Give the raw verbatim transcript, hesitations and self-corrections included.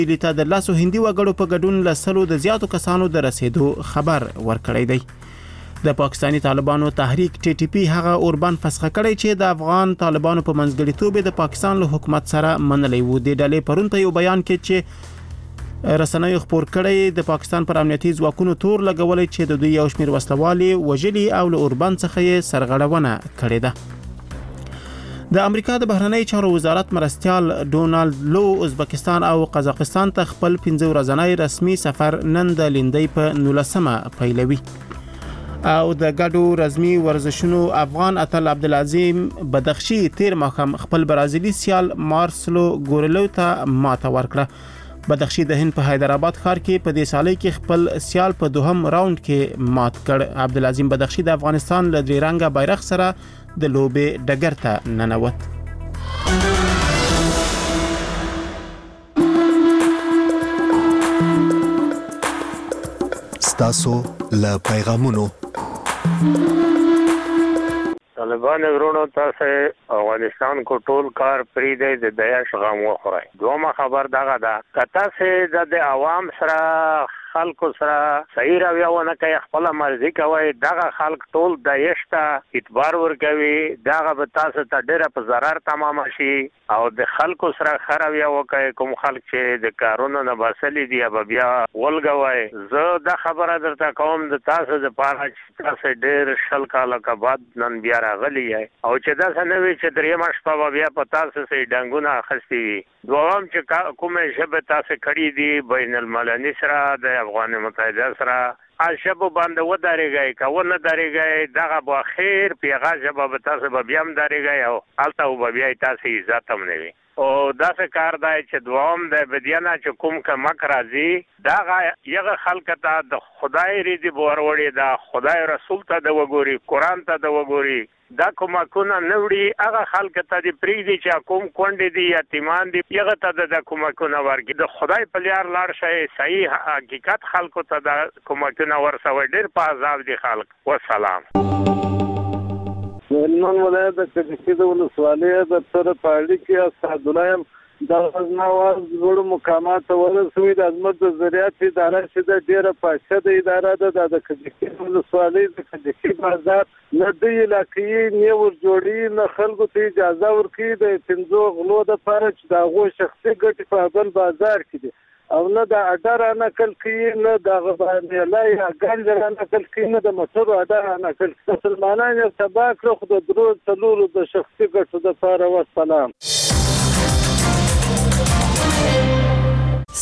ته د لاسو هندي وګړو په ګډون له سلو د زیاتو کسانو د رسیدو خبر ورکړی دی. د پاکستاني طالبانو تحریک ټي ټي پی هغه اوربان فسخ کړی چې د افغان طالبانو په منځګړیتوب د پاکستان له حکومت سره منلې و. د ډلې پرون په یو بیان کې چې رسنیو خبر کړی د پاکستان پر امنیتي ځواکونو تور لګولې چې د دوی یو شمېر وسلوالي وجلي او له اوربان څخه یې سرغړونه کړې ده. د امریکا د بهرنی چارو وزارت مرستیال ډونالد لو ازبکستان او قزاقستان ته خپل پنځه ورځنی رسمي سفر نن د لیندۍ په نولسمه پیلوي. او د ګډو رزمي ورزشونو افغان اتل عبدالعظیم بدخشي تیر ماښام خپل برازیلي سیال مارسلو ګورلو ته ماته ورکړه. بدخشي د هند په حیدرآباد ښار کې په دې سالۍ کې خپل سیال په دوهم راوند کې مات کړ. عبدالعظیم بدخشي د افغانستان له درې رنګه بیرغ سره د لوبې ډګر ته ننوت. ستاسو له پیغامونو طالبان ورونو تاسو افغانستان کو ټول کار پری دی د دیاش غم وخورای. دومره خبر دغه ده کته سه د عوام سره خلکو سره صحیح راویونه کوي خپل مرزي کوي دغه خلک ټول دیاش ته اعتبار ورکوي دغه به تاسو ته ډیره په zarar تمام شي او د خلکو سره خراوي وکي کوم خلک چې د کارونو نه باسلې دی به بیا ولګوي. زه د خبره درته کوم د تاسو د پاره چې تاسو ډیر شل کاله بعد نن بیا راغلی او چې دا سنوي چې درې ماش په بیا په تاسو سي ډنګونه اخستي وي. دوام چې کومه شبه تاسو کړی دی بین المللي سره د افغان متحده سره اشبو باندې و داريږي کا و نه داريږي دغه به خیر پیغه جواب تاسو به بیا هم داريږي او الته و بیا تاسو عزت هم نه وي او دا څه کار دی چې دوام د بدیانه چې کوم کمک راځي دغه یغه خلک ته د خدای ریدي بوروړي دا خدای رسول ته د وګوري قران ته د وګوري دا کومه کونه نوړي هغه خلک ته د پریدي چې کوم کونډې دي یتیمان دي یغه ته د کومه کونه ورګي د خدای په لار لاړ شي صحیح حقیقت خلکو ته د کومه کونه ورسوي ډیر په عذاب دي خلک. والسلام. نن ولایت د کډکی د ولسوالۍ د تر پاړی کې اسدالایم د غزناواز ګړو مقامات ورسوي د عظمت د زراعت اداره چې د ډیره پاشه د اداره د د کډکی ولسوالۍ د کډکی بازار نه د علاقې نیور جوړي نه خلکو ته اجازه ورکړي د پنځو غلو د پاره چې د غو شخصي ګټې په بل بازار کې دي او نه د اډر نقل کوي نه د غبانې لای ګنجر نقل کوي نه د موټر اډر نقل مسلمانانو سبا کړو د درو څلورو د شخصي ګټو د لپاره. والسلام.